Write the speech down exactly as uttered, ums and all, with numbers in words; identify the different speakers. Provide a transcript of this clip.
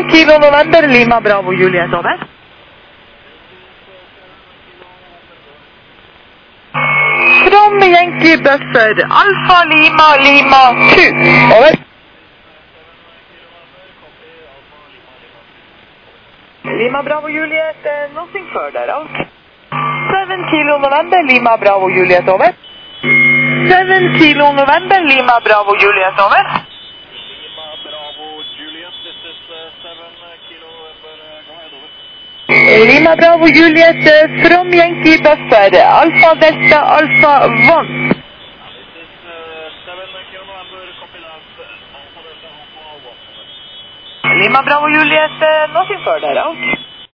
Speaker 1: Kilo November, Lima Bravo Juliet, over. From Yankee Buffer, Alfa Lima Lima two, over. Lima Bravo Juliet, uh, nothing further, out. seven Kilo November, Lima Bravo Juliet, over. seven Kilo November, Lima Bravo Juliet, over.
Speaker 2: Lima Bravo Juliet, this is uh, seven Kilo November, uh, go ahead, over.
Speaker 1: Lima Bravo Juliet, uh, from Yankee Buffer, Alfa Delta Alpha one.
Speaker 2: This is uh, seven Kilo November, copy that, Alfa Delta Alpha one, over.
Speaker 1: Lima Bravo Juliet, uh, nothing further, out.